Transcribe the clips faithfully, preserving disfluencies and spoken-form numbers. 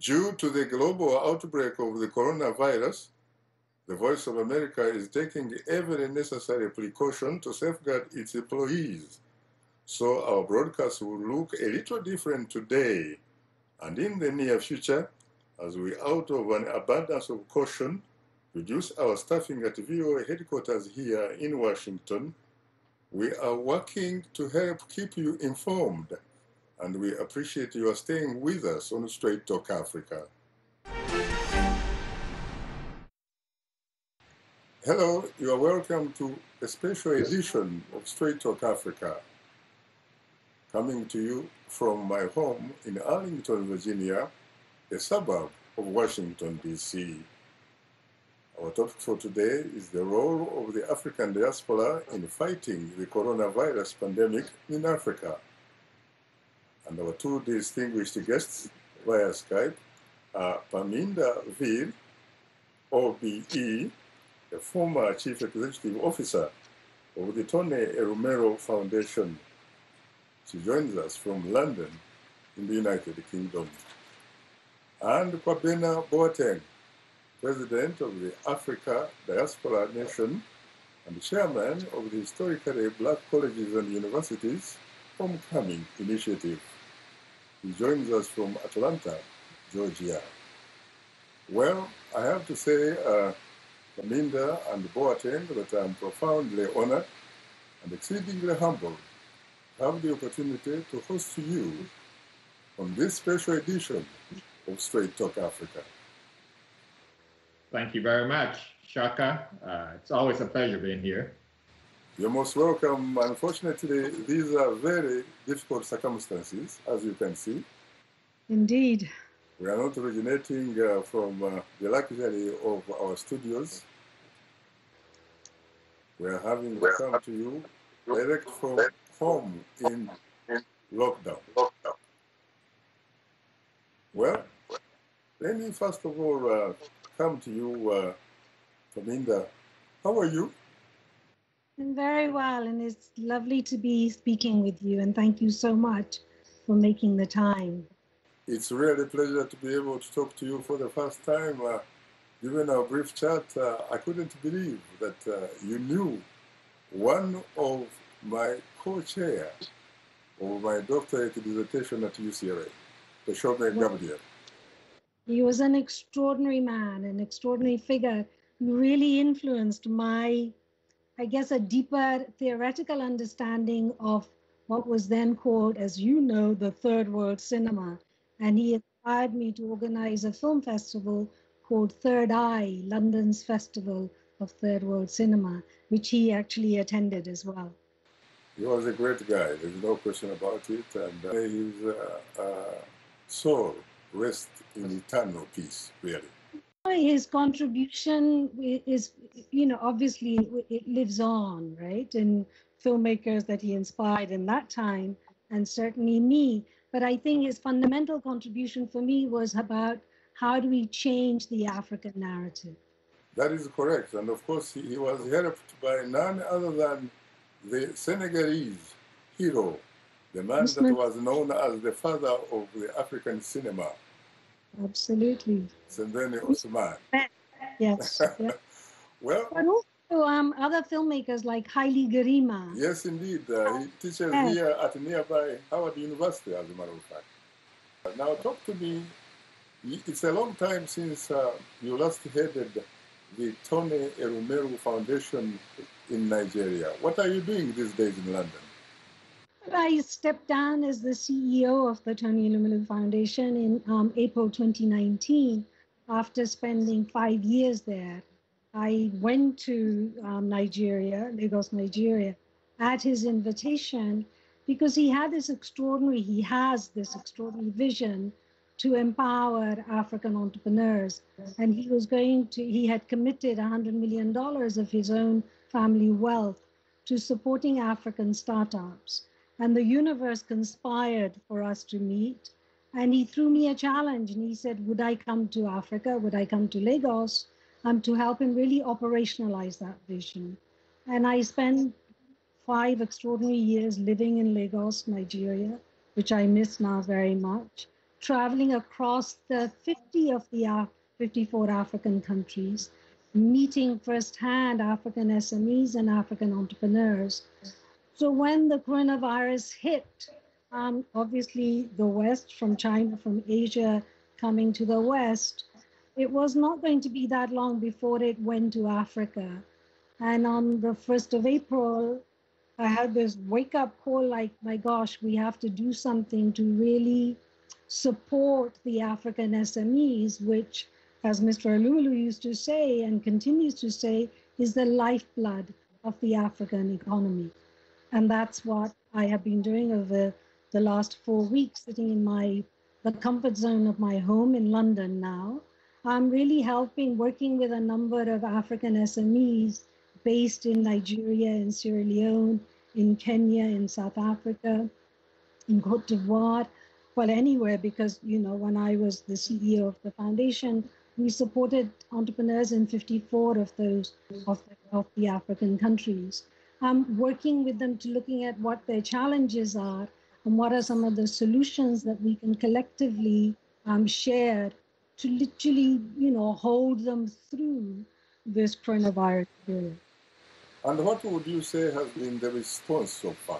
Due to the global outbreak of the coronavirus, the Voice of America is taking every necessary precaution to safeguard its employees. So our broadcast will look a little different today and in the near future, as we, out of an abundance of caution, reduce our staffing at V O A headquarters here in Washington. We are working to help keep you informed, and we appreciate your staying with us on Straight Talk Africa. Hello, you are welcome to a special edition of Straight Talk Africa, coming to you from my home in Arlington, Virginia, a suburb of Washington, D C Our topic for today is the role of the African diaspora in fighting the coronavirus pandemic in Africa. And our two distinguished guests via Skype are Parminder Veer, O B E, a former Chief Executive Officer of the Tony Elumelu Foundation. She joins us from London in the United Kingdom. And Kwabena Boateng, President of the Africa Diaspora Nation and Chairman of the Historically Black Colleges and Universities Homecoming Initiative. He joins us from Atlanta, Georgia. Well, I have to say, uh, Parminder and Boateng, that I'm profoundly honored and exceedingly humbled to have the opportunity to host you on this special edition of Straight Talk Africa. Thank you very much, Shaka. Uh, it's always a pleasure being here. You're most welcome. Unfortunately, these are very difficult circumstances, as you can see. Indeed. We are not originating uh, from uh, the luxury of our studios. We are having to come to you direct from home in lockdown. Well, let me first of all uh, come to you, uh, Parminder. How are you? I'm very well, and it's lovely to be speaking with you, and thank you so much for making the time. It's really a pleasure to be able to talk to you for the first time. Uh, given our brief chat, uh, I couldn't believe that uh, you knew one of my co-chair of my doctorate dissertation at U C L A, Teshome Well, Gabriel. he was an extraordinary man, an extraordinary figure who really influenced my, I guess, a deeper theoretical understanding of what was then called, as you know, the Third World Cinema. And he inspired me to organize a film festival called Third Eye, London's Festival of Third World Cinema, which he actually attended as well. He was a great guy, there's no question about it, and uh, his uh, uh, soul rests in eternal peace, really. His contribution is, you know, obviously it lives on, right? And filmmakers that he inspired in that time, and certainly me. But I think his fundamental contribution for me was about how do we change the African narrative? That is correct. And of course, he, he was helped by none other than the Senegalese hero, the man that Ousmane, was known as the father of the African cinema, absolutely. Sembene Ousmane. Yes. Yeah. Well, But also um, other filmmakers like Haile Gerima. yes, indeed. Uh, he teaches Yes. here at nearby Howard University, as a matter of fact. Now, talk to me. It's a long time since uh, you last headed the Tony Elumelu Foundation in Nigeria. What are you doing these days in London? I stepped down as the C E O of the Tony Elumelu Foundation in um, April twenty nineteen after spending five years there. I went to um, Nigeria, Lagos, Nigeria, at his invitation because he had this extraordinary, he has this extraordinary vision to empower African entrepreneurs. And he was going to, he had committed one hundred million dollars of his own family wealth to supporting African startups. And the universe conspired for us to meet. And he threw me a challenge and he said, would I come to Africa? Would I come to Lagos um, to help him really operationalize that vision? And I spent five extraordinary years living in Lagos, Nigeria, which I miss now very much, traveling across the fifty of the uh, fifty-four African countries, meeting firsthand African S M Es and African entrepreneurs. So when the coronavirus hit, um, obviously the West, from China, from Asia coming to the West, it was not going to be that long before it went to Africa. And on the first of April, I had this wake up call like, my gosh, we have to do something to really support the African S M Es, which, as Mister Alulu used to say and continues to say, is the lifeblood of the African economy. And that's what I have been doing over the last four weeks, sitting in my the comfort zone of my home in London now. I'm really helping, working with a number of African S M Es based in Nigeria, in Sierra Leone, in Kenya, in South Africa, in Cote d'Ivoire, well, anywhere, because, you know, when I was the C E O of the foundation, we supported entrepreneurs in fifty-four of those, of the, of the African countries. Um, working with them to looking at what their challenges are and what are some of the solutions that we can collectively um, share to literally, you know, hold them through this coronavirus period. And what would you say has been the response so far?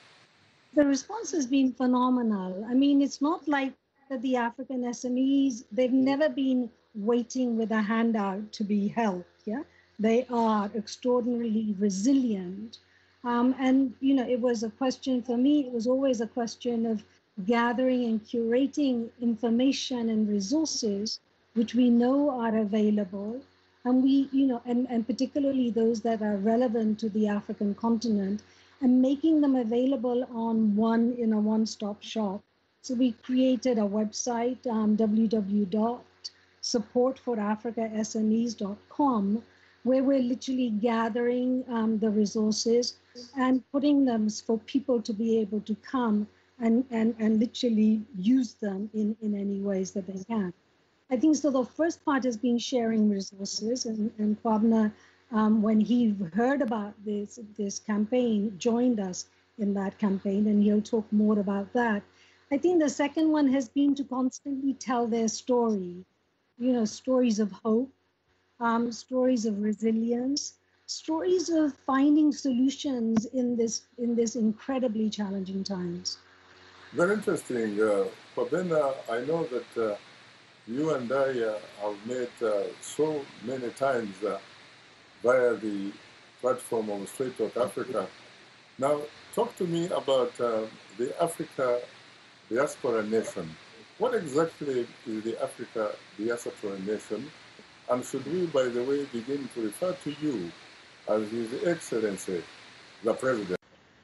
The response has been phenomenal. I mean, it's not like that the African S M Es, they've never been waiting with a handout to be helped, yeah? They are extraordinarily resilient. Um, and, you know, it was a question for me, it was always a question of gathering and curating information and resources which we know are available. And we, you know, and, and particularly those that are relevant to the African continent, and making them available on one, in a one-stop shop. So we created a website, um, w w w dot support for africa s m es dot com, where we're literally gathering um, the resources and putting them for people to be able to come and, and, and literally use them in, in any ways that they can. I think so the first part has been sharing resources, and, and Kwabena, um, when he heard about this, this campaign, joined us in that campaign, and he'll talk more about that. I think the second one has been to constantly tell their story, you know, stories of hope, um, stories of resilience, stories of finding solutions in this, in this incredibly challenging times. Very interesting. Uh, Kwabena, I know that uh, you and I uh, have met uh, so many times uh, via the platform of Straight Talk Africa. Now, talk to me about uh, the Africa Diaspora Nation. What exactly is the Africa Diaspora Nation? And should we, by the way, begin to refer to you as His Excellency, the President?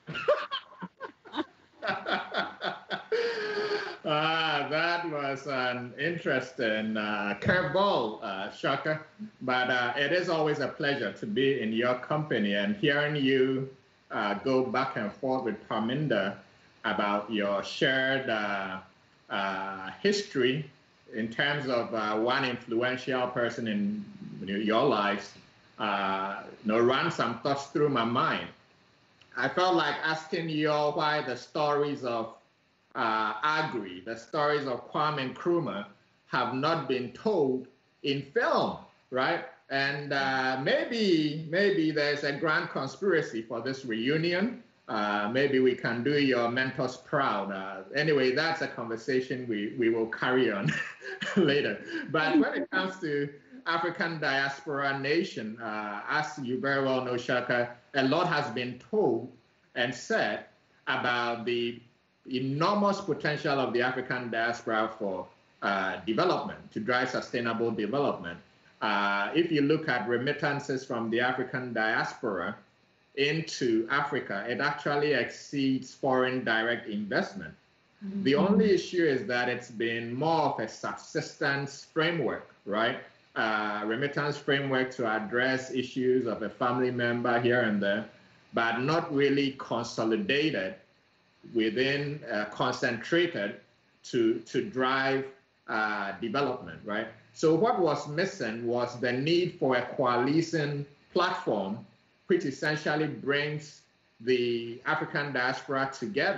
Ah, that was an interesting uh, curveball, uh, Shaka. But uh, it is always a pleasure to be in your company and hearing you uh, go back and forth with Parminder about your shared uh, uh, history in terms of uh, one influential person in your lives. Uh, you know, ran some thoughts through my mind. I felt like asking you why the stories of uh, Agri, the stories of Kwame Nkrumah, have not been told in film, right? And uh, maybe, maybe there's a grand conspiracy for this reunion. Uh, maybe we can do your mentors proud. Uh, anyway, that's a conversation we, we will carry on later. But when it comes to African Diaspora Nation, uh, as you very well know, Shaka, a lot has been told and said about the enormous potential of the African diaspora for uh, development, to drive sustainable development. Uh, if you look at remittances from the African diaspora into Africa, it actually exceeds foreign direct investment. Mm-hmm. The only issue is that it's been more of a subsistence framework, right? Uh, remittance framework to address issues of a family member here and there, but not really consolidated within, uh, concentrated to, to drive uh, development, right? So what was missing was the need for a coalition platform which essentially brings the African diaspora together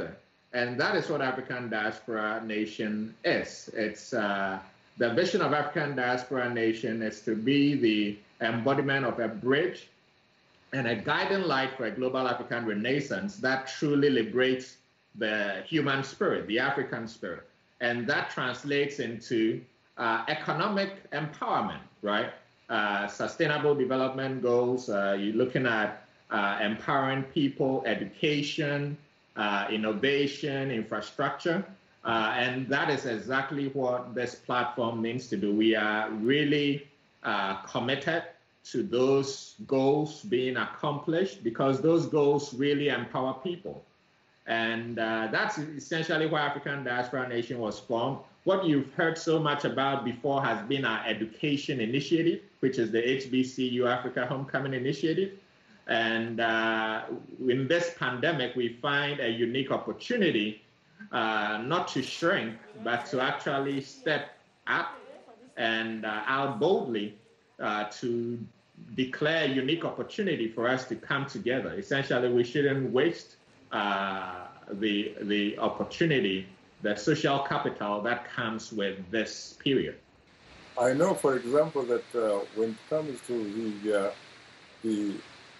And that is what African Diaspora Nation is. It's uh, the vision of African Diaspora Nation is to be the embodiment of a bridge and a guiding light for a global African renaissance that truly liberates the human spirit, the African spirit. And that translates into uh, economic empowerment, right? Uh, sustainable development goals, uh, you're looking at uh, empowering people, education, uh, innovation, infrastructure. Uh, and that is exactly what this platform means to do. We are really uh, committed to those goals being accomplished because those goals really empower people. And uh, that's essentially why African Diaspora Nation was formed. What you've heard so much about before has been our education initiative, which is the H B C U Africa Homecoming Initiative. And uh, in this pandemic, we find a unique opportunity uh, not to shrink, but to actually step up and uh, out boldly uh, to declare a unique opportunity for us to come together. Essentially, we shouldn't waste uh, the, the opportunity, the social capital that comes with this period. I know, for example, that uh, when it comes to the, uh, the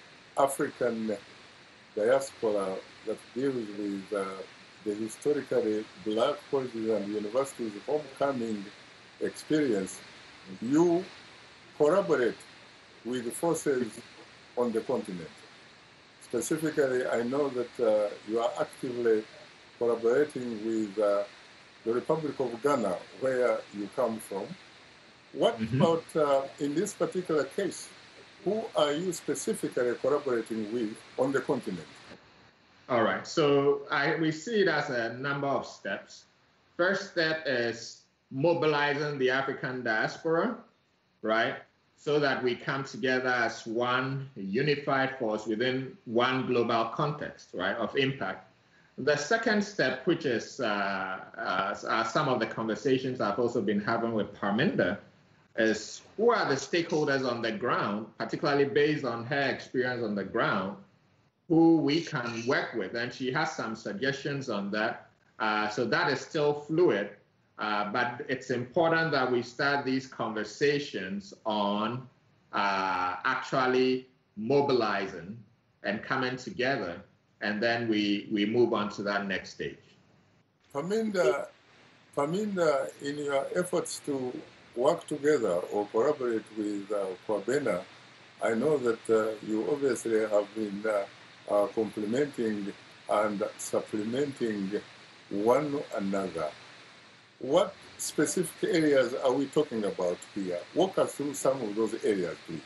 African diaspora that deals with uh, the historically black colleges and universities homecoming experience, you collaborate with forces on the continent. Specifically, I know that uh, you are actively collaborating with uh, the Republic of Ghana, where you come from. What mm-hmm. about, uh, in this particular case, who are you specifically collaborating with on the continent? All right, so I, we see it as a number of steps. First step is mobilizing the African diaspora, right? So that we come together as one unified force within one global context, right, of impact. The second step, which is uh, uh, uh, some of the conversations I've also been having with Parminder, is who are the stakeholders on the ground, particularly based on her experience on the ground, who we can work with. And she has some suggestions on that. Uh, so that is still fluid. Uh, but it's important that we start these conversations on uh, actually mobilizing and coming together, and then we, we move on to that next stage. Parminder, Parminder, in your efforts to work together or collaborate with uh, Kwabena, I know that uh, you obviously have been uh, uh, complementing and supplementing one another. What specific areas are we talking about here? Walk us through some of those areas, please.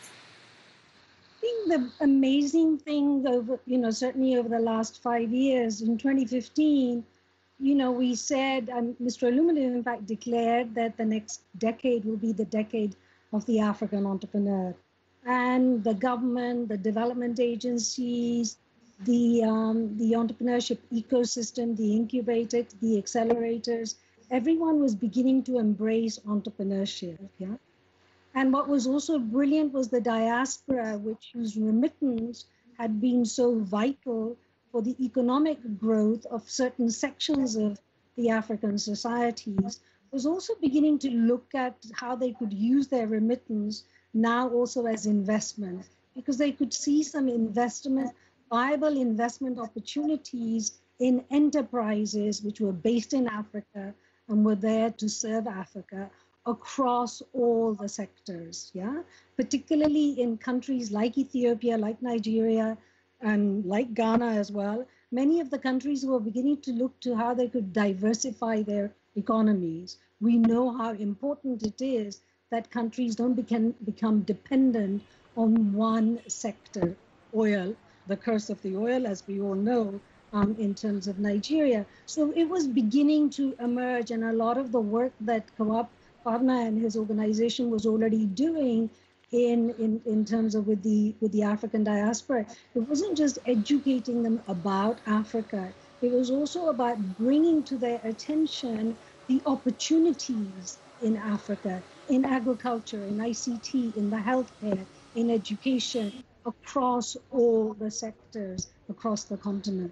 I think the amazing thing, over, you know, certainly over the last five years, in twenty fifteen, you know, we said, um, Mister Illuminative, in fact, declared that the next decade will be the decade of the African entrepreneur. And the government, the development agencies, the, um, the entrepreneurship ecosystem, the incubators, the accelerators, everyone was beginning to embrace entrepreneurship, yeah? And what was also brilliant was the diaspora, which whose remittance had been so vital for the economic growth of certain sections of the African societies, was also beginning to look at how they could use their remittance now also as investment, because they could see some investment, viable investment opportunities in enterprises which were based in Africa and were there to serve Africa across all the sectors, yeah? Particularly in countries like Ethiopia, like Nigeria, and like Ghana as well. Many of the countries were beginning to look to how they could diversify their economies. We know how important it is that countries don't become, become dependent on one sector, oil, the curse of the oil, as we all know, Um, in terms of Nigeria. So it was beginning to emerge, and a lot of the work that Kawab Parna and his organization was already doing in, in, in terms of with the, with the African diaspora, it wasn't just educating them about Africa, it was also about bringing to their attention the opportunities in Africa, in agriculture, in I C T, in the healthcare, in education, across all the sectors, across the continent.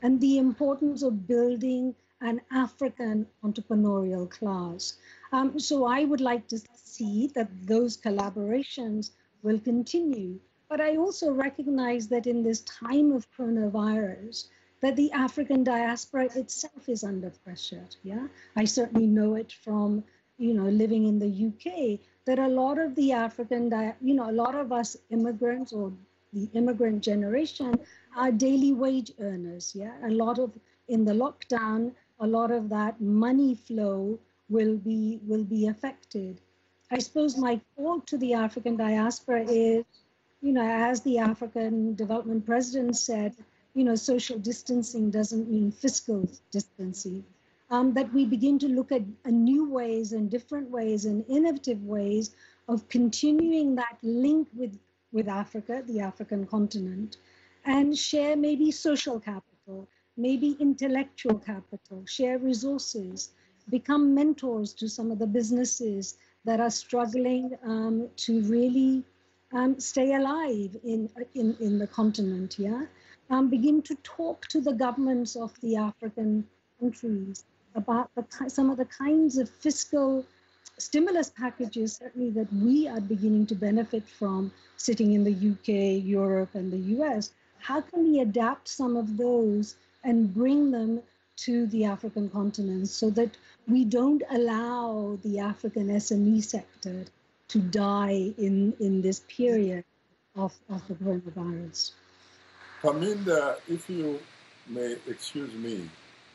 and the importance of building an African entrepreneurial class. Um, so I would like to see that those collaborations will continue. But I also recognize that in this time of coronavirus, that the African diaspora itself is under pressure. Yeah, I certainly know it from, you know, living in the U K, that a lot of the African, di- you know, a lot of us immigrants or the immigrant generation are daily wage earners. Yeah, a lot of, in the lockdown, a lot of that money flow will be will be affected. I suppose my call to the African diaspora is, you know, as the African Development President said, you know, social distancing doesn't mean fiscal distancing. Um, that we begin to look at uh, new ways and different ways and innovative ways of continuing that link with, with Africa, the African continent, and share maybe social capital, maybe intellectual capital, share resources, become mentors to some of the businesses that are struggling um, to really um, stay alive in, in, in the continent, yeah? Um, begin to talk to the governments of the African countries about the, some of the kinds of fiscal stimulus packages, certainly that we are beginning to benefit from sitting in the U K, Europe, and the U S. How can we adapt some of those and bring them to the African continent so that we don't allow the African S M E sector to die in, in this period of, of the coronavirus? Paminda, if you may excuse me,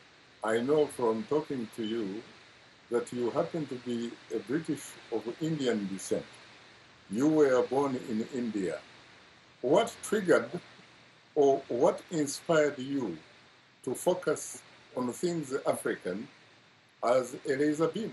I know from talking to you that you happen to be a British of Indian descent. You were born in India. What triggered or what inspired you to focus on things African as a laser beam?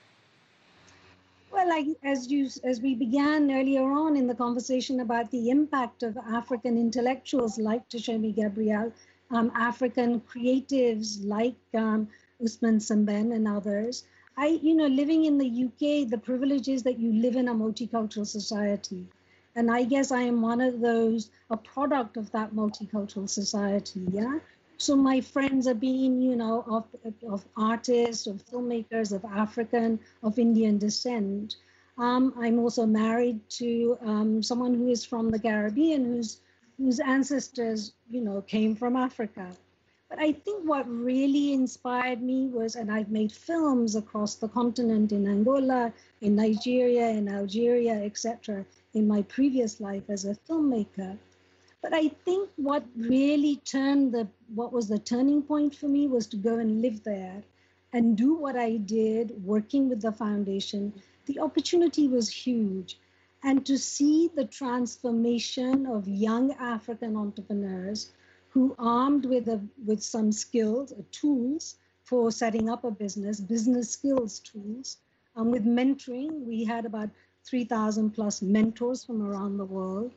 Well, I, as you, as we began earlier on in the conversation about the impact of African intellectuals like Tshemi Gabriel, um, African creatives like um, Usman Semben and others, I, you know, living in the U K, the privilege is that you live in a multicultural society. And I guess I am one of those, a product of that multicultural society, yeah? So my friends are being, you know, of, of artists, of filmmakers, of African, of Indian descent. Um, I'm also married to um, someone who is from the Caribbean, whose, whose ancestors, you know, came from Africa. But I think what really inspired me was, and I've made films across the continent in Angola, in Nigeria, in Algeria, et cetera, in my previous life as a filmmaker. But I think what really turned the, what was the turning point for me was to go and live there and do what I did, working with the foundation. The opportunity was huge. And to see the transformation of young African entrepreneurs who, armed with, a, with some skills, uh, tools for setting up a business, business skills tools, um, with mentoring. We had about three thousand plus mentors from around the world.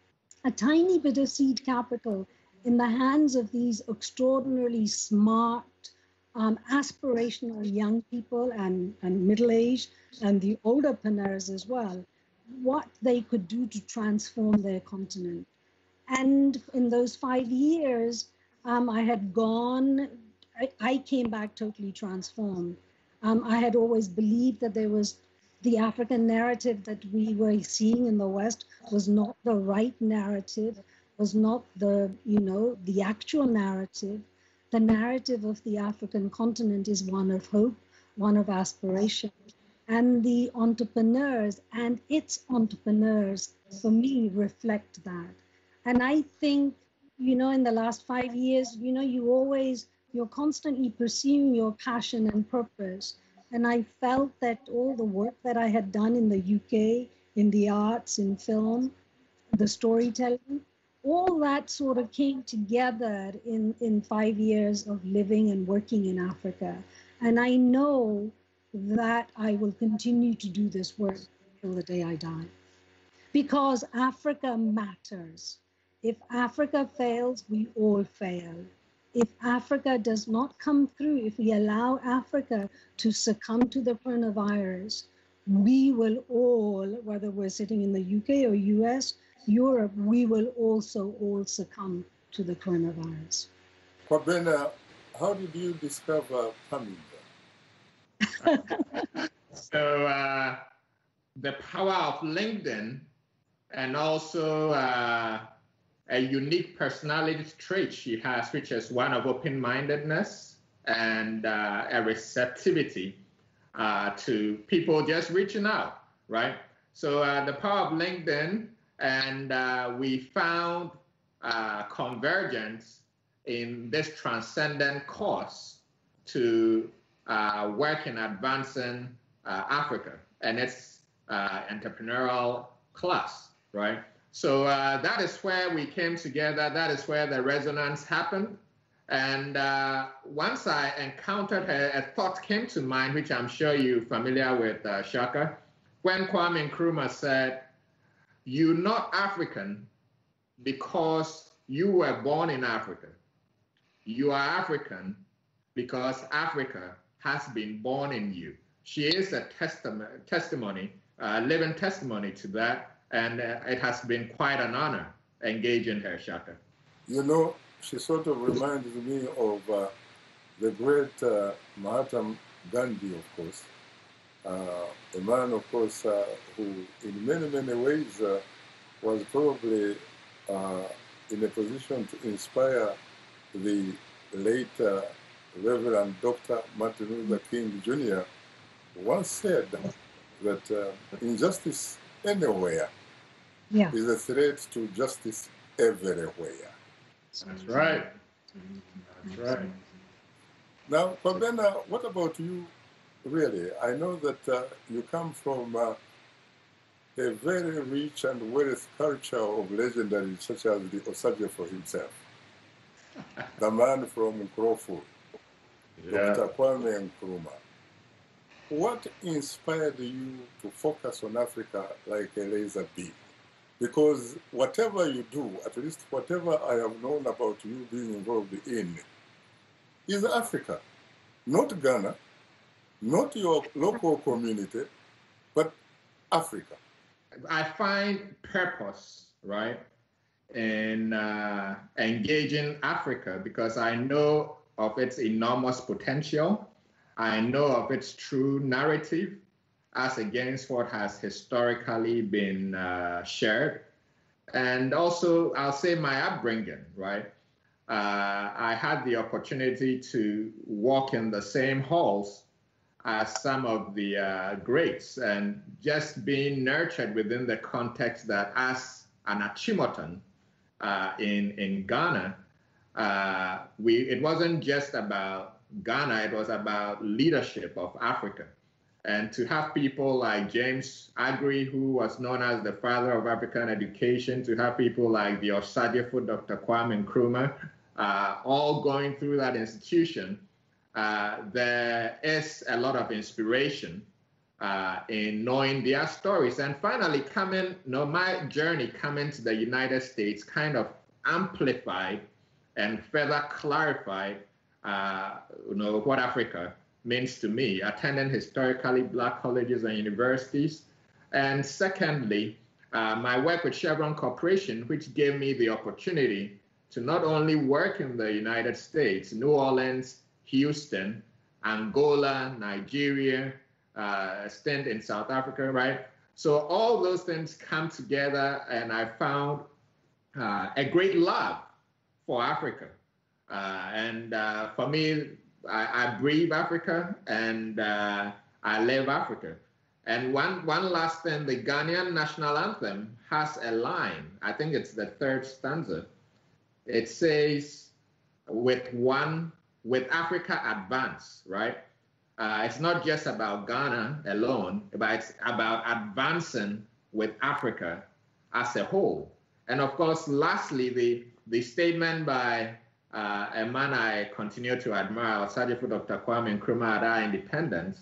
A tiny bit of seed capital in the hands of these extraordinarily smart, um, aspirational young people and, and middle-aged and the older entrepreneurs as well, what they could do to transform their continent. And in those five years, um, I had gone, I, I came back totally transformed. Um, I had always believed that there was the African narrative that we were seeing in the West was not the right narrative, was not the, you know, the actual narrative. The narrative of the African continent is one of hope, one of aspiration. And the entrepreneurs and its entrepreneurs, for me, reflect that. And I think, you know, in the last five years, you know, you always, you're constantly pursuing your passion and purpose. And I felt that all the work that I had done in the U K, in the arts, in film, the storytelling, all that sort of came together in, in five years of living and working in Africa. And I know that I will continue to do this work till the day I die. Because Africa matters. If Africa fails, we all fail. If Africa does not come through, if we allow Africa to succumb to the coronavirus, we will all, whether we're sitting in the U K or U S, Europe, we will also all succumb to the coronavirus. Kwabena, how did you discover coming there? So uh, the power of LinkedIn, and also uh, a unique personality trait she has, which is one of open-mindedness and uh, a receptivity uh, to people just reaching out, right? So uh, the power of LinkedIn, and uh, we found uh, convergence in this transcendent cause to uh, work in advancing uh, Africa and its uh, entrepreneurial class, right? So uh, that is where we came together. That is where the resonance happened. And uh, once I encountered her, a thought came to mind, which I'm sure you're familiar with, uh, Shaka, when Kwame Nkrumah said, "You're not African because you were born in Africa. You are African because Africa has been born in you." She is a testament, testimony, uh, living testimony to that, and uh, it has been quite an honor engaging her, Shaka. You know, she sort of reminds me of uh, the great uh, Mahatma Gandhi, of course, uh, a man, of course, uh, who in many, many ways uh, was probably uh, in a position to inspire the late uh, Reverend Doctor Martin Luther King Junior once said that uh, injustice anywhere Yeah. is a threat to justice everywhere. That's right. That's right. Now, Kwabena, what about you, really? I know that uh, you come from uh, a very rich and wealth culture of legendaries such as the Osagyefo himself, the man from Nkroful, Yeah. Doctor Kwame Nkrumah. What inspired you to focus on Africa like a laser beam? Because whatever you do, at least whatever I have known about you being involved in, is Africa. Not Ghana, not your local community, but Africa. I find purpose, right, in uh, engaging Africa because I know of its enormous potential. I know of its true narrative as against what has historically been uh, shared. And also, I'll say my upbringing, right? Uh, I had the opportunity to walk in the same halls as some of the uh, greats, and just being nurtured within the context that as an Achimothan uh, in, in Ghana, uh, we, it wasn't just about Ghana, it was about leadership of Africa. And to have people like James Aggrey, who was known as the father of African education, to have people like the Osagyefo Doctor Kwame Nkrumah, uh, all going through that institution, uh, there is a lot of inspiration uh, in knowing their stories. And finally, coming, you know, my journey coming to the United States kind of amplified and further clarified, uh, you know, what Africa means to me, attending historically Black colleges and universities. And secondly, uh, my work with Chevron Corporation, which gave me the opportunity to not only work in the United States, New Orleans, Houston, Angola, Nigeria, uh, a stint in South Africa, right? So all those things come together, and I found uh, a great love for Africa. Uh, and uh, for me, I, I breathe Africa, and uh, I live Africa. And one, one last thing, the Ghanaian national anthem has a line, I think it's the third stanza. It says, with one, with Africa advance, right? Uh, it's not just about Ghana alone, but it's about advancing with Africa as a whole. And of course, lastly, the, the statement by uh, a man I continue to admire, Osagyefo Doctor Kwame Nkrumah, at our independence,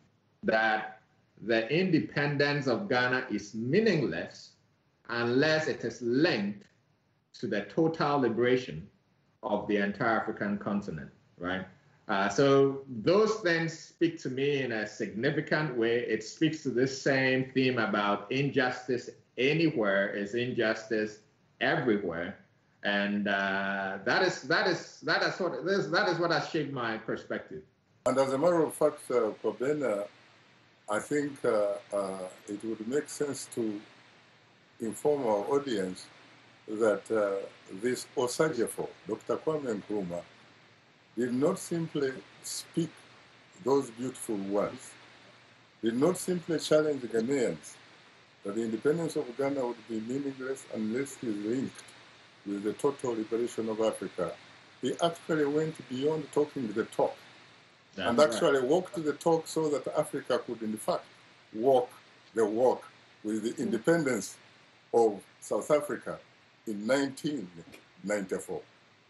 that the independence of Ghana is meaningless unless it is linked to the total liberation of the entire African continent, right? Uh, so those things speak to me in a significant way. It speaks to this same theme about injustice anywhere is injustice everywhere. And uh, that is that is that is what that is what has shaped my perspective. And as a matter of fact, uh, Kobena, I think uh, uh, it would make sense to inform our audience that uh, this Osajefo, Doctor Kwame Nkrumah, did not simply speak those beautiful words, did not simply challenge the Ghanaians that the independence of Ghana would be meaningless unless it is linked with the total liberation of Africa. He actually went beyond talking the talk. That's and actually right. walked the talk so that Africa could, in fact, walk the walk with the independence of South Africa in nineteen ninety-four.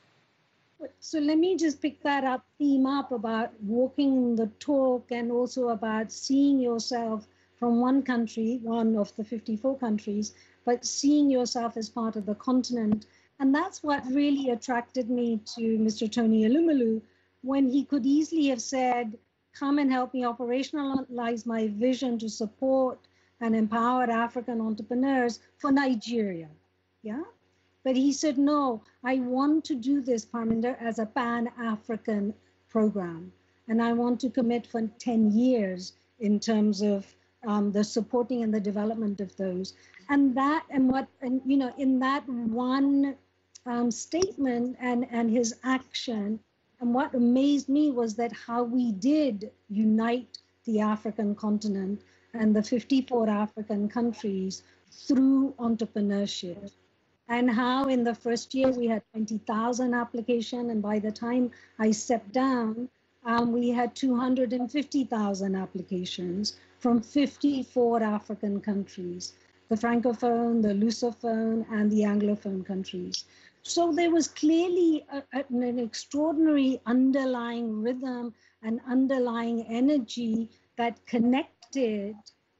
So let me just pick that up, theme up about walking the talk and also about seeing yourself from one country, one of the fifty-four countries, but seeing yourself as part of the continent. And that's what really attracted me to Mister Tony Elumelu, when he could easily have said, come and help me operationalize my vision to support and empower African entrepreneurs for Nigeria. Yeah. But he said, no, I want to do this, Parminder, as a Pan-African program. And I want to commit for ten years in terms of um, the supporting and the development of those. And that, and what, and you know, in that one um, statement and, and his action, and what amazed me was that how we did unite the African continent and the fifty-four African countries through entrepreneurship. And how in the first year we had twenty thousand applications, and by the time I stepped down, um, we had two hundred fifty thousand applications from fifty-four African countries, the Francophone, the Lusophone, and the Anglophone countries. So there was clearly a, a, an extraordinary underlying rhythm and underlying energy that connected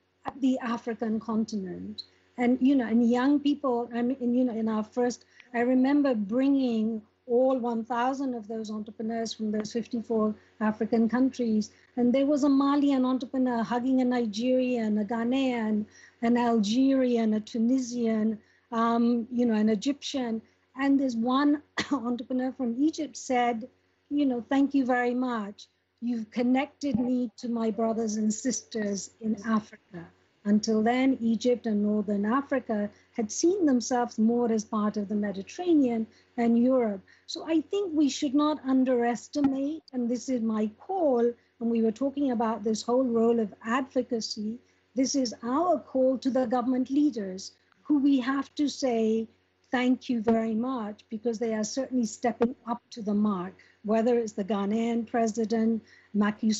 the African continent. And, you know, and young people, I mean, you know, in our first, I remember bringing all one thousand of those entrepreneurs from those fifty-four African countries. And there was a Malian entrepreneur hugging a Nigerian, a Ghanaian, an Algerian, a Tunisian, um, you know, an Egyptian. And this one entrepreneur from Egypt said, you know, thank you very much. You've connected me to my brothers and sisters in Africa. Until then, Egypt and Northern Africa had seen themselves more as part of the Mediterranean and Europe. So I think we should not underestimate, and this is my call, and we were talking about this whole role of advocacy, this is our call to the government leaders, who we have to say, thank you very much, because they are certainly stepping up to the mark, whether it's the Ghanaian president, Macky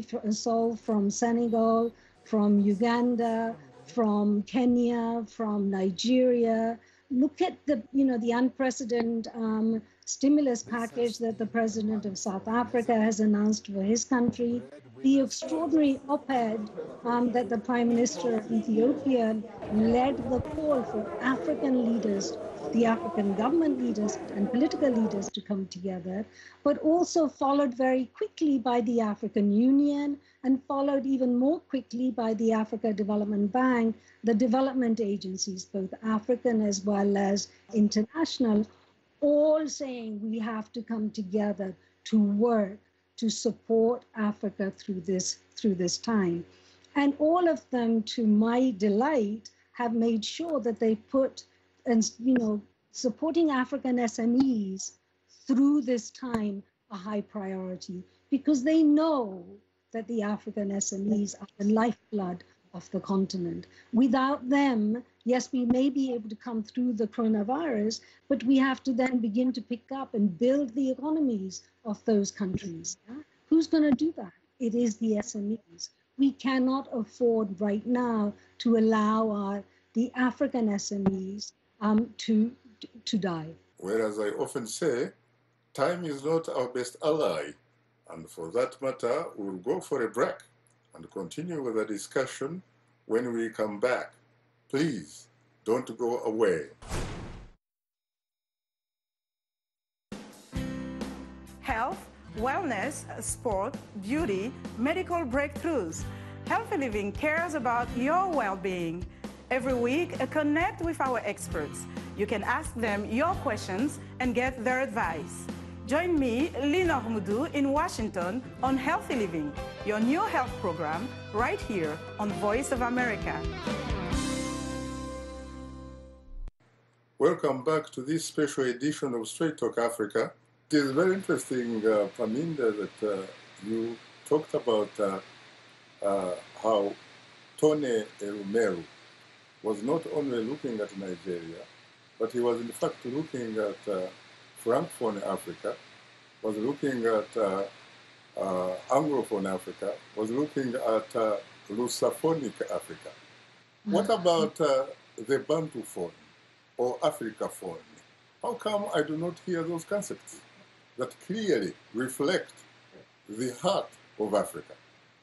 Sall from Senegal, from Uganda, from Kenya, from Nigeria. Look at the, you know, the unprecedented um, stimulus package that the president of South Africa has announced for his country, the extraordinary op-ed um, that the Prime Minister of Ethiopia led the call for African leaders, the African government leaders and political leaders to come together, but also followed very quickly by the African Union and followed even more quickly by the Africa Development Bank, the development agencies, both African as well as international, all saying we have to come together to work to support Africa through this, through this time. And all of them, to my delight, have made sure that they put, and you know, supporting African S M Es through this time a high priority, because they know that the African S M Es are the lifeblood of the continent. Without them, yes, we may be able to come through the coronavirus, but we have to then begin to pick up and build the economies of those countries. Yeah? Who's going to do that? It is the S M Es. We cannot afford right now to allow our, the African S M Es um, to, to die. Whereas I often say, time is not our best ally. And for that matter, we'll go for a break and continue with the discussion when we come back. Please don't go away. Health, wellness, sport, beauty, medical breakthroughs. Healthy Living cares about your well-being. Every week, connect with our experts. You can ask them your questions and get their advice. Join me, Linor Moudou, in Washington on Healthy Living, your new health program, right here on Voice of America. Welcome back to this special edition of Straight Talk Africa. It is very interesting, uh, Paminda, that uh, you talked about uh, uh, how Tony Elumelu was not only looking at Nigeria, but he was in fact looking at uh, Francophone Africa, was looking at uh, uh, Anglophone Africa, was looking at uh, Lusophonic Africa. Mm-hmm. What about uh, the Bantuphone or Africaphone? How come I do not hear those concepts that clearly reflect the heart of Africa?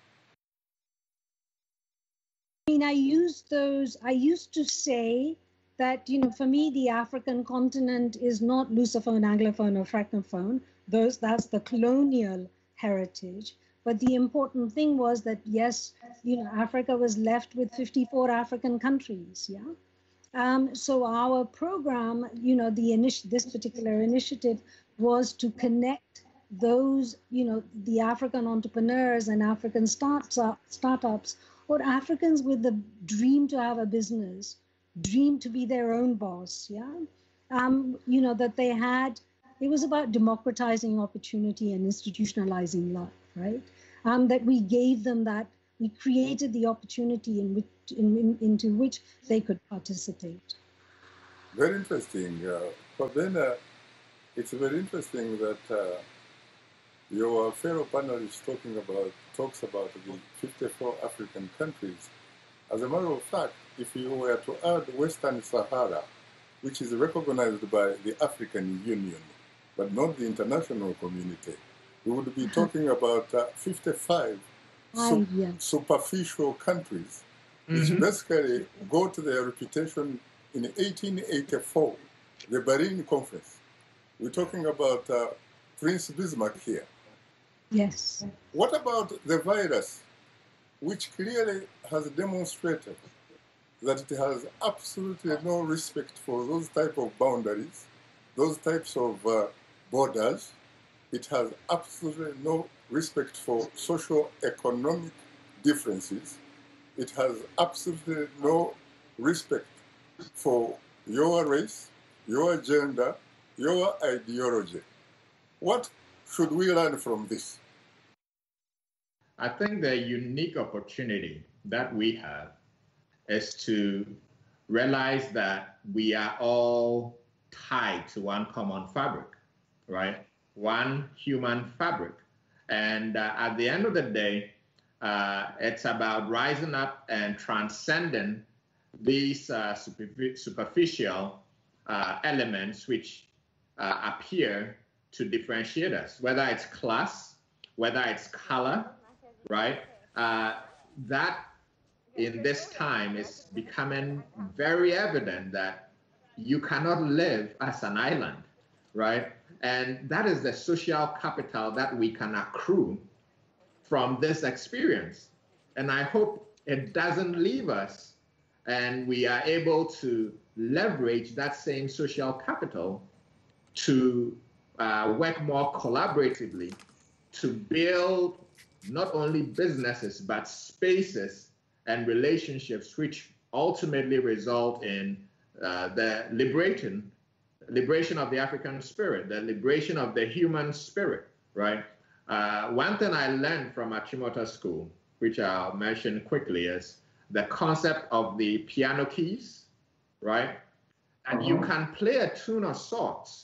I mean, I used those, I used to say that, you know, for me, the African continent is not Lusophone, Anglophone, or Francophone. Those, that's the colonial heritage. But the important thing was that, yes, you know, Africa was left with fifty-four African countries, yeah? Um, so our program, you know, the initi- this particular initiative was to connect those, you know, the African entrepreneurs and African startups, startups or Africans with the dream to have a business, dream to be their own boss, yeah? Um, you know, that they had, it was about democratizing opportunity and institutionalizing life, right? Um, that we gave them that, we created the opportunity in which, in, in, into which they could participate. Very interesting. Uh, but then uh, it's very interesting that uh, your fellow panelist talking about talks about the fifty-four African countries. As a matter of fact, if you were to add Western Sahara, which is recognized by the African Union, but not the international community, we would be talking about uh, fifty-five su- yes. superficial countries, Mm-hmm. which basically got their reputation in eighteen eighty-four, the Berlin Conference. We're talking about uh, Prince Bismarck here. Yes. What about the virus, which clearly has demonstrated that it has absolutely no respect for those type of boundaries, those types of uh, borders. It has absolutely no respect for socio-economic differences. It has absolutely no respect for your race, your gender, your ideology. What should we learn from this? I think the unique opportunity that we have is to realize that we are all tied to one common fabric, right? One human fabric. And uh, at the end of the day, uh, it's about rising up and transcending these uh, superficial uh, elements which uh, appear to differentiate us, whether it's class, whether it's color, right? Uh, that in this time is becoming very evident that you cannot live as an island, right? And that is the social capital that we can accrue from this experience. And I hope it doesn't leave us and we are able to leverage that same social capital to uh, work more collaboratively to build not only businesses, but spaces and relationships which ultimately result in uh, the liberation, liberation of the African spirit, the liberation of the human spirit, right? Uh, one thing I learned from Achimota School, which I'll mention quickly, is the concept of the piano keys, right? And you can play a tune of sorts.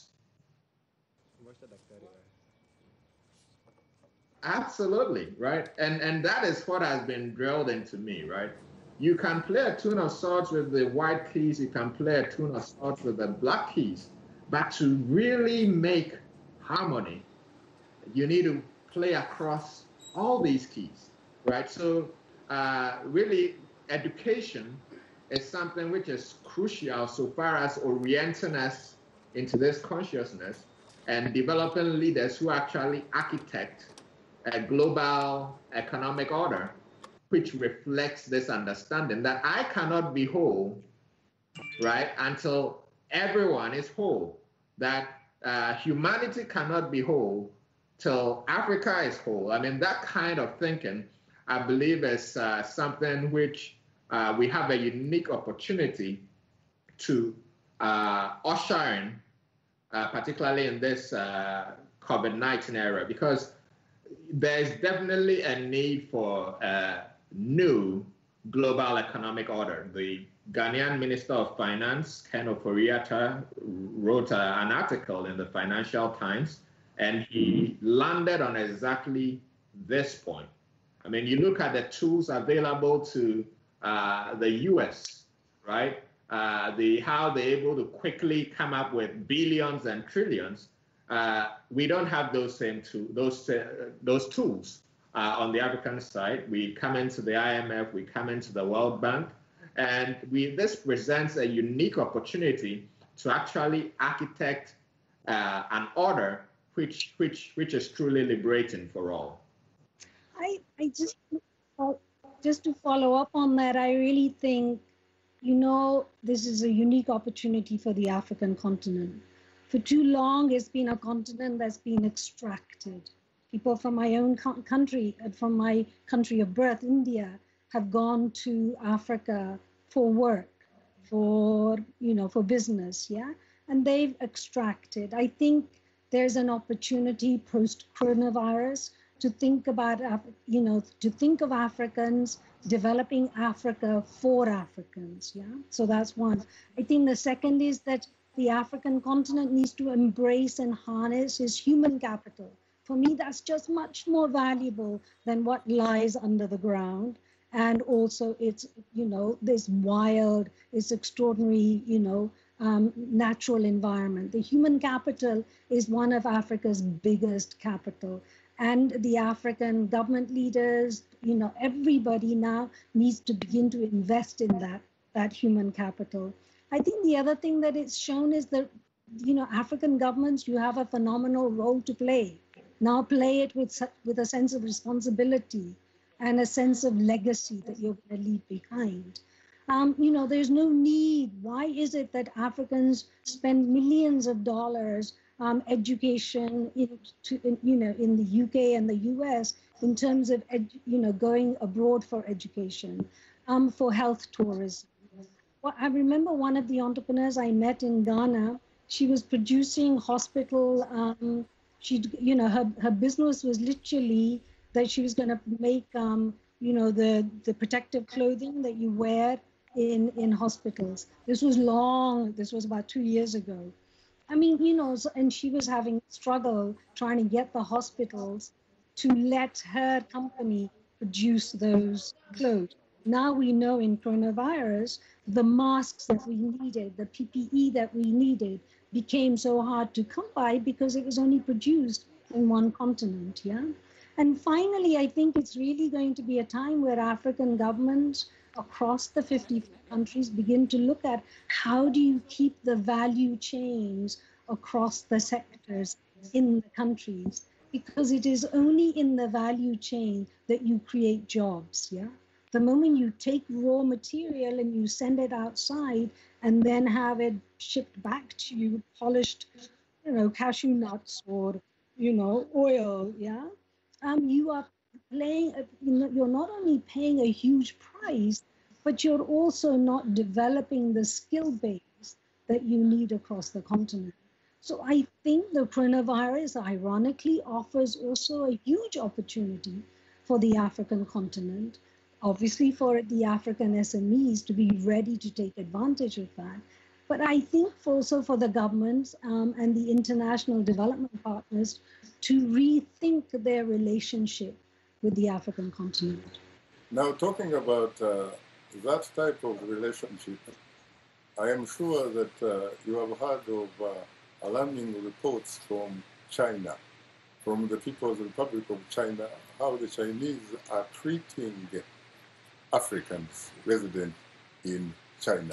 Absolutely, right? And and that is what has been drilled into me, right? You can play a tune of sorts with the white keys, you can play a tune of sorts with the black keys, but to really make harmony, you need to play across all these keys, right? So uh, really, education is something which is crucial so far as orienting us into this consciousness and developing leaders who actually architect a global economic order which reflects this understanding that I cannot be whole, right, until everyone is whole, that uh, humanity cannot be whole till Africa is whole. I mean, that kind of thinking, I believe, is uh, something which uh, we have a unique opportunity to uh, usher in, uh, particularly in this uh, COVID nineteen era, because there's definitely a need for a new global economic order. The Ghanaian Minister of Finance, Ken Ofori-Atta, wrote uh, an article in the Financial Times, and he landed on exactly this point. I mean, you look at the tools available to uh, the U S, right? Uh, the how they're able to quickly come up with billions and trillions. Uh, we don't have those same to, those uh, those tools uh, on the African side. We come into the I M F, we come into the World Bank, and we this presents a unique opportunity to actually architect uh, an order which which which is truly liberating for all. I I just just to follow up on that, I really think, you know, this is a unique opportunity for the African continent. For too long, it's been a continent that's been extracted. People from my own country, from my country of birth, India, have gone to Africa for work, for, you know, for business, yeah? And they've extracted. I think there's an opportunity post-coronavirus to think about, you know, to think of Africans developing Africa for Africans, yeah? So that's one. I think the second is that the African continent needs to embrace and harness its human capital. For me, that's just much more valuable than what lies under the ground. And also it's, you know, this wild, this extraordinary, you know, um, natural environment. The human capital is one of Africa's biggest capital. And the African government leaders, you know, everybody now needs to begin to invest in that, that human capital. I think the other thing that it's shown is that, you know, African governments, you have a phenomenal role to play. Now play it with, with a sense of responsibility and a sense of legacy that you're going to leave behind. Um, you know, there's no need. Why is it that Africans spend millions of dollars um, education in, to, in, you know, in the U K and the U S in terms of, ed, you know, going abroad for education, um, for health tourism? Well, I remember one of the entrepreneurs I met in Ghana, she was producing hospital, um, she, you know, her, her business was literally that she was going to make, um, you know, the, the protective clothing that you wear in, in hospitals. This was long, this was about two years ago. I mean, you know, and she was having struggle trying to get the hospitals to let her company produce those clothes. Now we know in coronavirus, the masks that we needed, the P P E that we needed became so hard to come by because it was only produced in one continent, yeah? And finally, I think it's really going to be a time where African governments across the fifty countries begin to look at how do you keep the value chains across the sectors in the countries, because it is only in the value chain that you create jobs, yeah? The moment you take raw material and you send it outside and then have it shipped back to you, polished, you know, cashew nuts or, you know, oil, yeah? Um, you are playing, a, you know, you're not only paying a huge price, but you're also not developing the skill base that you need across the continent. So I think the coronavirus, ironically, offers also a huge opportunity for the African continent, obviously for the African S M Es to be ready to take advantage of that. But I think also for the governments um, and the international development partners to rethink their relationship with the African continent. Now, talking about uh, that type of relationship, I am sure that uh, you have heard of uh, alarming reports from China, from the People's Republic of China, how the Chinese are treating Africans resident in China.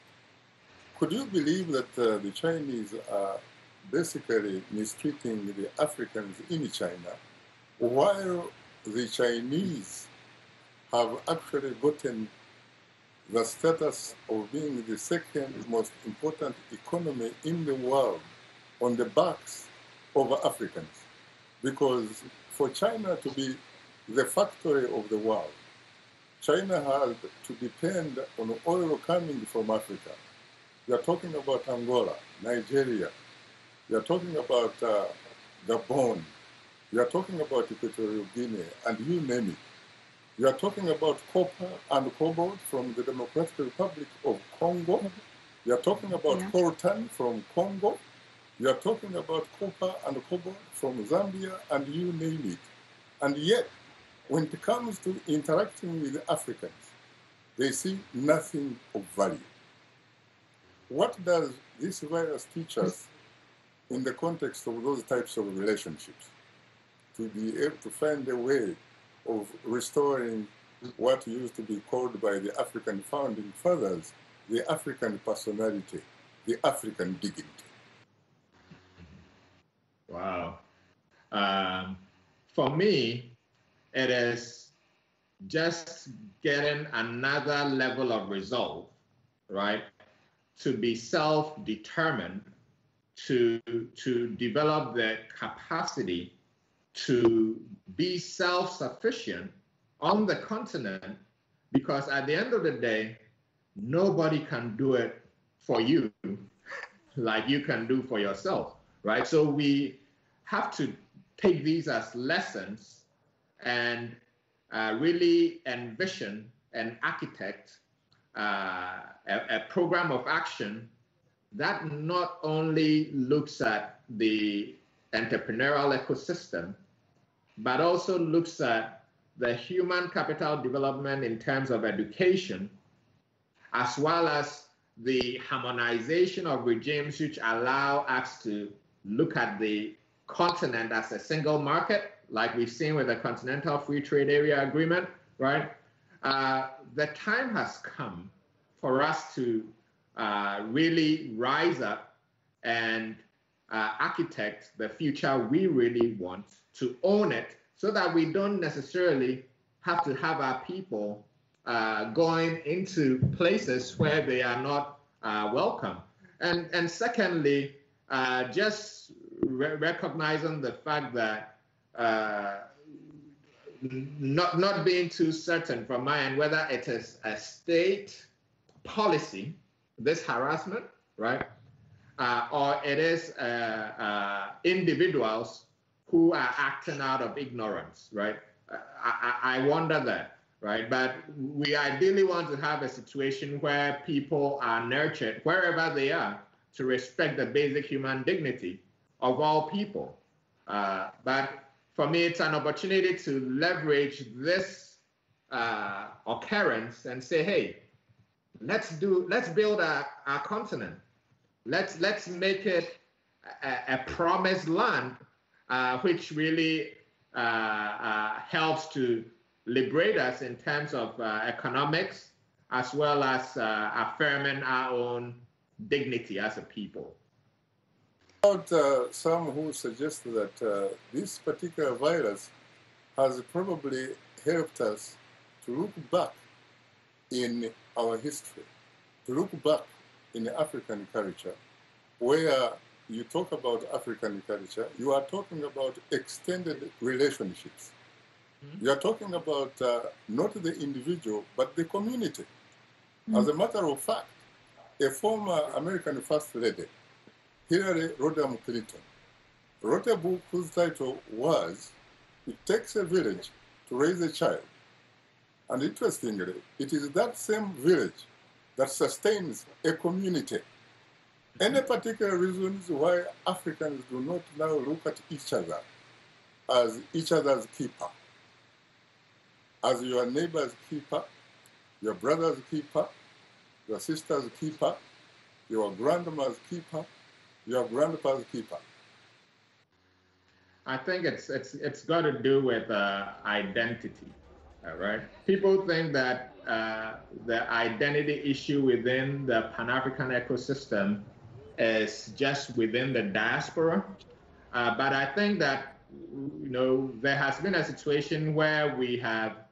Could you believe that uh, the Chinese are basically mistreating the Africans in China, while the Chinese have actually gotten the status of being the second most important economy in the world on the backs of Africans. Because for China to be the factory of the world, China had to depend on oil coming from Africa. We are talking about Angola, Nigeria. We are talking about uh, Gabon. We are talking about Equatorial Guinea, and you name it. We are talking about copper and cobalt from the Democratic Republic of Congo. We are talking about Yeah. coltan from Congo. We are talking about copper and cobalt from Zambia, and you name it. And yet, when it comes to interacting with Africans, they see nothing of value. What does this virus teach us in the context of those types of relationships? To be able to find a way of restoring what used to be called by the African founding fathers the African personality, the African dignity. Wow. Um, for me, it is just getting another level of resolve, right? To be self-determined, to, to develop the capacity to be self-sufficient on the continent, because at the end of the day, nobody can do it for you like you can do for yourself, right? So we have to take these as lessons and uh, really envision and architect uh, a, a program of action that not only looks at the entrepreneurial ecosystem, but also looks at the human capital development in terms of education, as well as the harmonization of regimes which allow us to look at the continent as a single market, like we've seen with the Continental Free Trade Area Agreement, right? Uh, the time has come for us to uh, really rise up and uh, architect the future we really want, to own it, so that we don't necessarily have to have our people uh, going into places where they are not uh, welcome. And, and secondly, uh, just re recognizing the fact that uh, not, not being too certain from my end whether it is a state policy, this harassment, right? Uh, or it is uh, uh, individuals who are acting out of ignorance, right? I, I, I wonder that, right? But we ideally want to have a situation where people are nurtured, wherever they are, to respect the basic human dignity of all people. Uh, but for me, it's an opportunity to leverage this uh, occurrence and say, hey, let's do, let's build our, our continent. Let's, let's make it a, a promised land, uh, which really uh, uh, helps to liberate us in terms of uh, economics, as well as uh, affirming our own dignity as a people. About uh, some who suggest that uh, this particular virus has probably helped us to look back in our history, to look back in African culture, where you talk about African culture, you are talking about extended relationships. Mm-hmm. You are talking about uh, not the individual, but the community. Mm-hmm. As a matter of fact, a former American First Lady, Hillary Rodham Clinton, wrote a book whose title was, "It Takes a Village to Raise a Child." And interestingly, it is that same village that sustains a community. Any particular reasons why Africans do not now look at each other as each other's keeper, as your neighbor's keeper, your brother's keeper, your sister's keeper, your grandma's keeper, your grandpa's keeper? I think it's it's it's got to do with uh, identity, all right? People think that uh, the identity issue within the Pan-African ecosystem is just within the diaspora, uh, but I think that, you know, there has been a situation where we have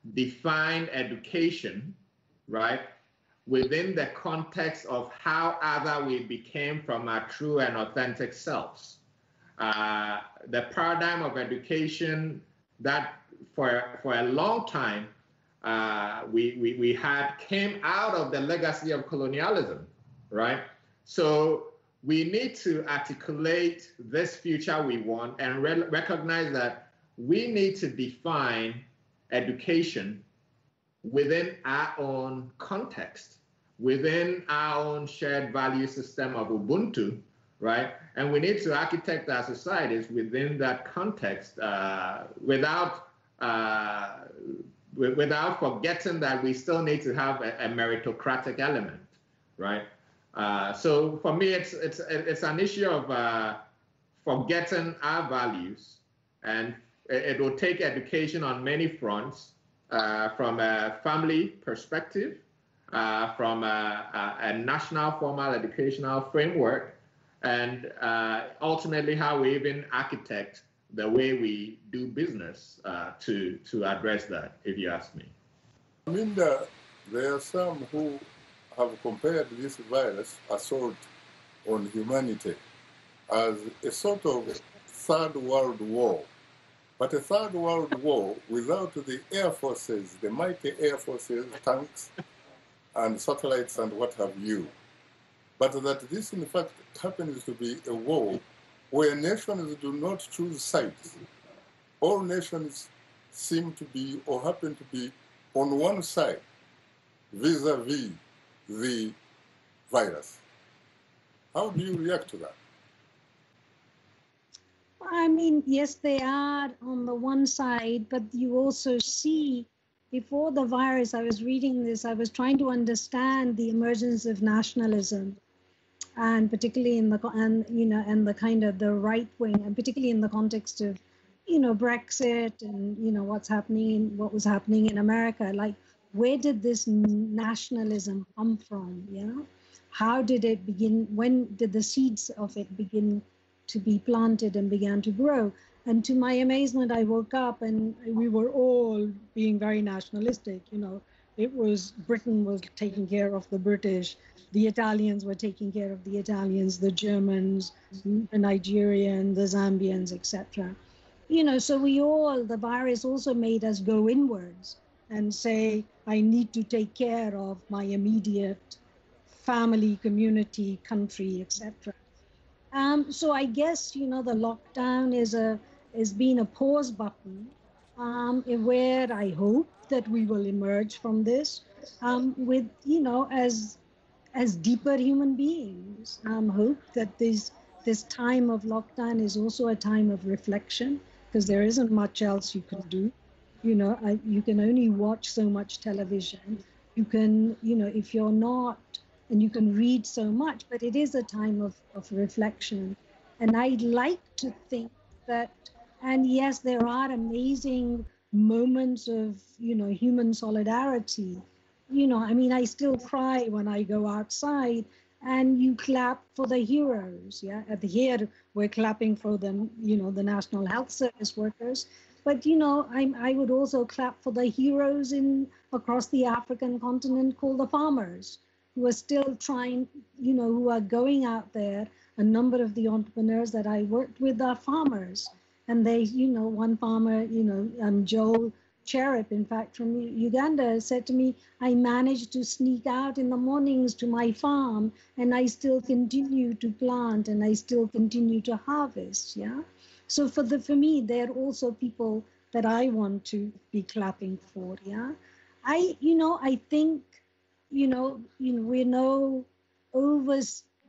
define education, right, within the context of how other we became from our true and authentic selves. Uh, the paradigm of education that for, for a long time uh, we, we, we had came out of the legacy of colonialism, right? So we need to articulate this future we want and re recognize that we need to define education within our own context, within our own shared value system of Ubuntu, right? And we need to architect our societies within that context uh, without, uh, without forgetting that we still need to have a, a meritocratic element, right? Uh, so for me, it's, it's, it's an issue of uh, forgetting our values, and it, it will take education on many fronts, uh, from a family perspective, uh, from a, a, a national formal educational framework, and uh, ultimately how we even architect the way we do business uh, to, to address that, if you ask me. I mean, the, there are some who have compared this virus assault on humanity as a sort of third world war. But a third world war without the air forces, the mighty air forces, tanks, and satellites and what have you. But that this, in fact, happens to be a war where nations do not choose sides. All nations seem to be or happen to be on one side vis-a-vis the virus. How do you react to that? I mean, yes, they are on the one side, but you also see, before the virus, I was reading this, I was trying to understand the emergence of nationalism, and particularly in the, and, you know, and the kind of the right wing, and particularly in the context of, you know, Brexit and, you know, what's happening, what was happening in America. Like, where did this nationalism come from, you know? How did it begin? When did the seeds of it begin to be planted and began to grow? And to my amazement, I woke up and we were all being very nationalistic. You know, it was Britain was taking care of the British, the Italians were taking care of the Italians, the Germans, the Nigerians, the Zambians, et cetera. You know, so we all, the virus also made us go inwards and say, I need to take care of my immediate family, community, country, et cetera. Um, so I guess, you know, the lockdown is a is being a pause button um, where I hope that we will emerge from this um, with, you know, as as deeper human beings. Um, hope that this this time of lockdown is also a time of reflection, because there isn't much else you can do. You know, I, you can only watch so much television. You can, you know, if you're not, and you can read so much, but it is a time of, of reflection. And I'd like to think that, and yes, there are amazing moments of, you know, human solidarity. You know, I mean, I still cry when I go outside and you clap for the heroes, yeah? At the here, we're clapping for them, you know, the National Health Service workers. But, you know, I, I would also clap for the heroes in across the African continent called the farmers, who are still trying, you know, who are going out there. A number of the entrepreneurs that I worked with are farmers. And they, you know, one farmer, you know, um, Joel Cherub, in fact, from Uganda, said to me, I managed to sneak out in the mornings to my farm and I still continue to plant and I still continue to harvest, yeah? So for, the, for me, they're also people that I want to be clapping for, yeah? I, you know, I think, you know, you know, we know over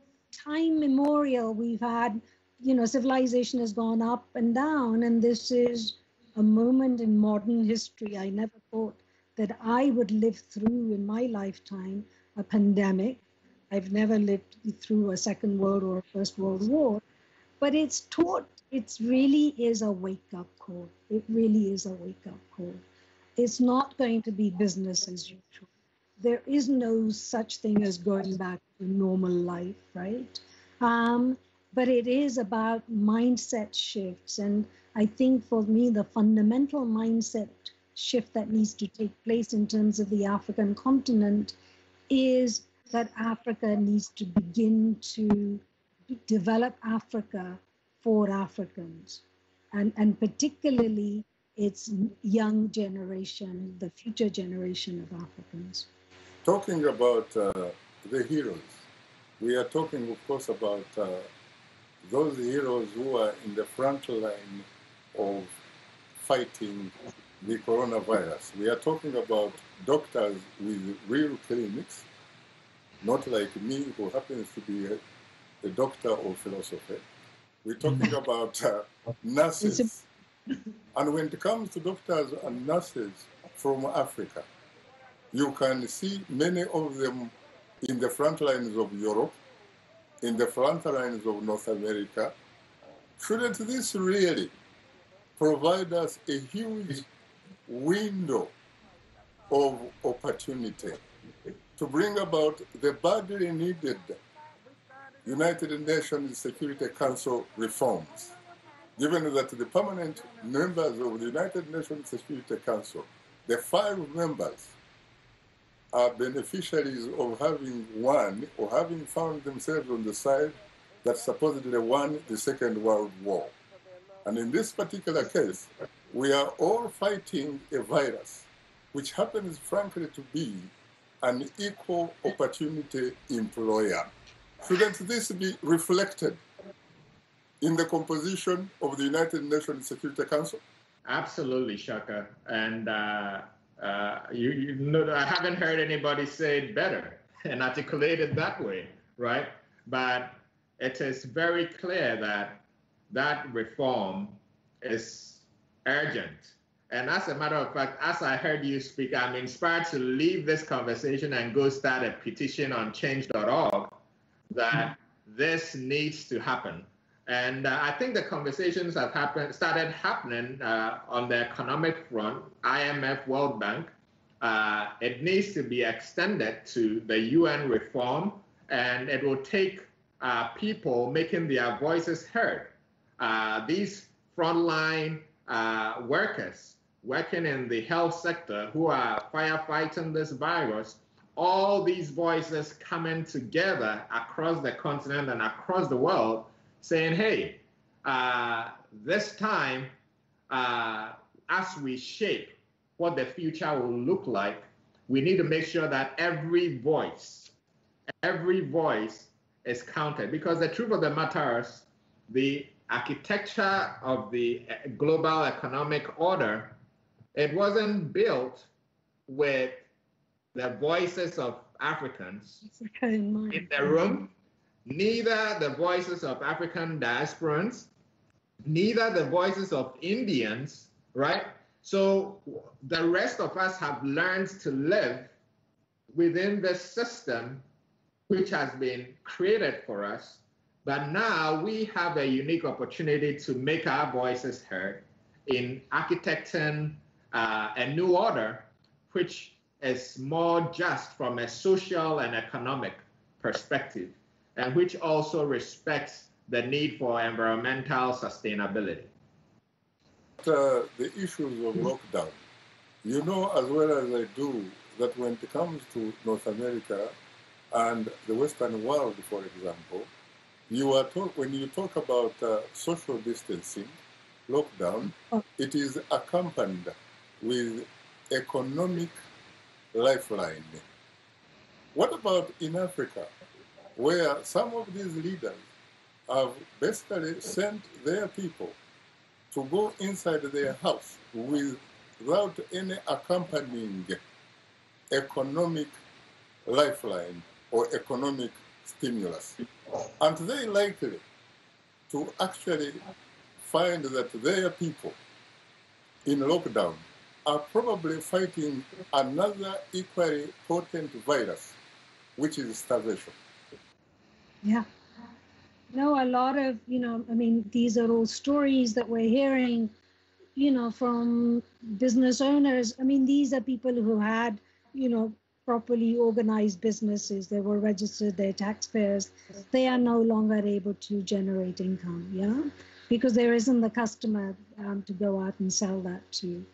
time memorial, we've had, you know, civilization has gone up and down, and this is a moment in modern history. I never thought that I would live through in my lifetime a pandemic. I've never lived through a Second World or a First World War, but it's taught, it really is a wake-up call. It really is a wake-up call. It's not going to be business as usual. There is no such thing as going back to normal life, right? Um, but it is about mindset shifts. And I think for me, the fundamental mindset shift that needs to take place in terms of the African continent is that Africa needs to begin to develop Africa for Africans, and, and particularly its young generation, the future generation of Africans. Talking about uh, the heroes, we are talking, of course, about uh, those heroes who are in the front line of fighting the coronavirus. We are talking about doctors with real clinics, not like me, who happens to be a, a doctor of philosophy. We're talking about uh, nurses. And when it comes to doctors and nurses from Africa, you can see many of them in the front lines of Europe, in the front lines of North America. Shouldn't this really provide us a huge window of opportunity to bring about the badly needed United Nations Security Council reforms, given that the permanent members of the United Nations Security Council, the five members, are beneficiaries of having won or having found themselves on the side that supposedly won the Second World War. And in this particular case, we are all fighting a virus, which happens, frankly, to be an equal opportunity employer. Shouldn't this be reflected in the composition of the United Nations Security Council? Absolutely, Shaka. And uh, uh, you, you know, I haven't heard anybody say it better and articulate it that way, right? But it is very clear that that reform is urgent. And as a matter of fact, as I heard you speak, I'm inspired to leave this conversation and go start a petition on change dot org that this needs to happen. And uh, I think the conversations have happened, started happening uh, on the economic front, I M F, World Bank. Uh, it needs to be extended to the U N reform, and it will take uh, people making their voices heard. Uh, these frontline uh, workers working in the health sector who are firefighting this virus, all these voices coming together across the continent and across the world saying, hey, uh, this time, uh, as we shape what the future will look like, we need to make sure that every voice, every voice is counted. Because the truth of the matter is, the architecture of the global economic order, it wasn't built with the voices of Africans in the room, neither the voices of African diasporans, neither the voices of Indians, right? So the rest of us have learned to live within the system which has been created for us. But now we have a unique opportunity to make our voices heard in architecting uh, a new order, which is more just from a social and economic perspective, and which also respects the need for environmental sustainability. Uh, the issues of lockdown, you know as well as I do that when it comes to North America and the Western world, for example, you are talk, when you talk about uh, social distancing, lockdown, it is accompanied with economic lifeline. What about in Africa, where some of these leaders have basically sent their people to go inside their house without any accompanying economic lifeline or economic stimulus? Aren't they likely to actually find that their people in lockdown are probably fighting another equally potent virus, which is starvation? Yeah. No, a lot of, you know, I mean, these are all stories that we're hearing, you know, from business owners. I mean, these are people who had, you know, properly organized businesses. They were registered, they're taxpayers. They are no longer able to generate income, yeah, because there isn't the customer um, to go out and sell that to.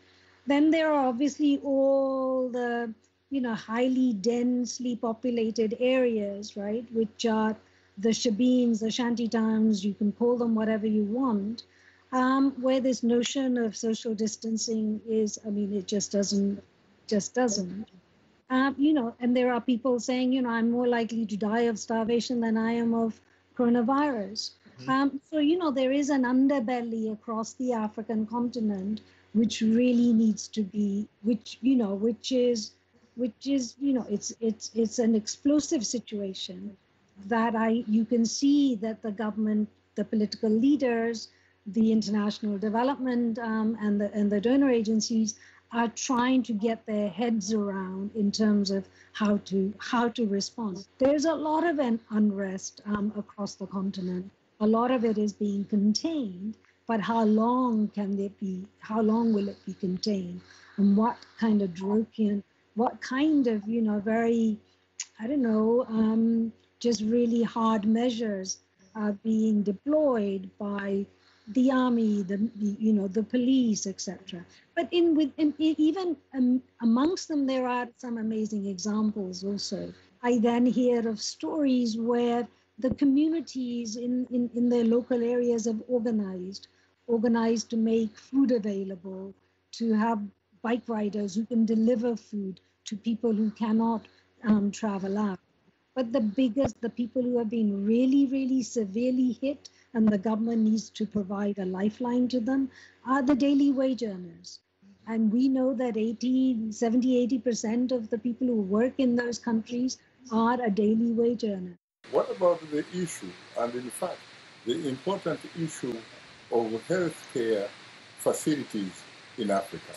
Then there are obviously all the, you know, highly densely populated areas, right, which are the shebeens, the shanty towns, you can call them whatever you want, um, where this notion of social distancing is, I mean, it just doesn't, just doesn't. Um, you know, and there are people saying, you know, I'm more likely to die of starvation than I am of coronavirus. Mm-hmm. Um, so, you know, there is an underbelly across the African continent, which really needs to be, which, you know, which is, which is, you know, it's, it's, it's an explosive situation that I, you can see that the government, the political leaders, the international development um, and the, and the donor agencies are trying to get their heads around in terms of how to how to respond. There's a lot of an unrest um, across the continent. A lot of it is being contained, but how long can it be? How long will it be contained? And what kind of draconian, what kind of, you know, very, I don't know, um, just really hard measures are being deployed by the army, the, the you know, the police, et cetera. But in with in, even um, amongst them, there are some amazing examples also. I then hear of stories where the communities in, in, in their local areas have organized, organized to make food available, to have bike riders who can deliver food to people who cannot um, travel out. But the biggest, the people who have been really, really severely hit and the government needs to provide a lifeline to them are the daily wage earners. And we know that eighty, seventy, eighty percent of the people who work in those countries are a daily wage earner. What about the issue, and in fact, the important issue of healthcare facilities in Africa?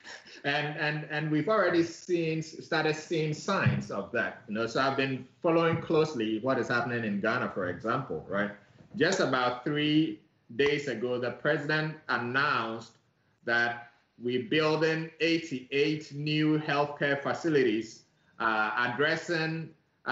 And, and, and we've already seen, started seeing signs of that. You know, so I've been following closely what is happening in Ghana, for example, right? Just about three days ago, the president announced that we're building eighty-eight new healthcare facilities uh, addressing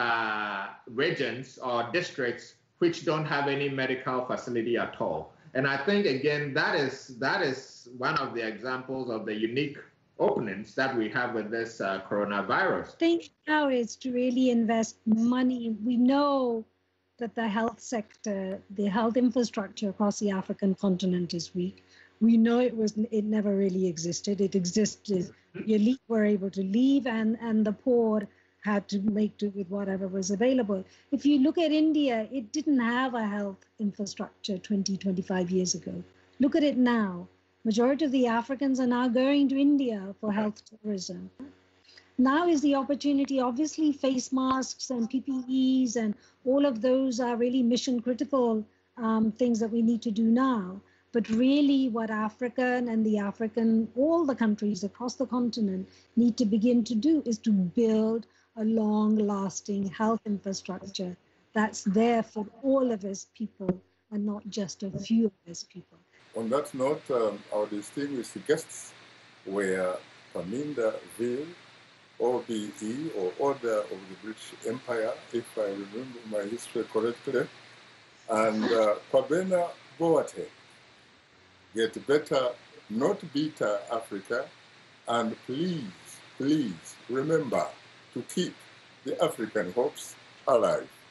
uh, regions or districts which don't have any medical facility at all. And I think, again, that is, that is one of the examples of the unique openings that we have with this uh, coronavirus. I think now is to really invest money. We know that the health sector, the health infrastructure across the African continent is weak. We know it was, it never really existed. It existed, the elite were able to leave and, and the poor had to make do with whatever was available. If you look at India, it didn't have a health infrastructure twenty, twenty-five years ago. Look at it now. Majority of the Africans are now going to India for health tourism. Now is the opportunity, obviously face masks and P P Es and all of those are really mission critical um, things that we need to do now. But really what Africa and the African, all the countries across the continent need to begin to do is to build a long lasting health infrastructure that's there for all of us people and not just a few of us people. On that note, um, our distinguished guests were Paminda Veale, O B E, or Order of the British Empire, if I remember my history correctly, and uh, Kwabena Boateng. Get better, not bitter Africa, and please, please remember to keep the African hopes alive.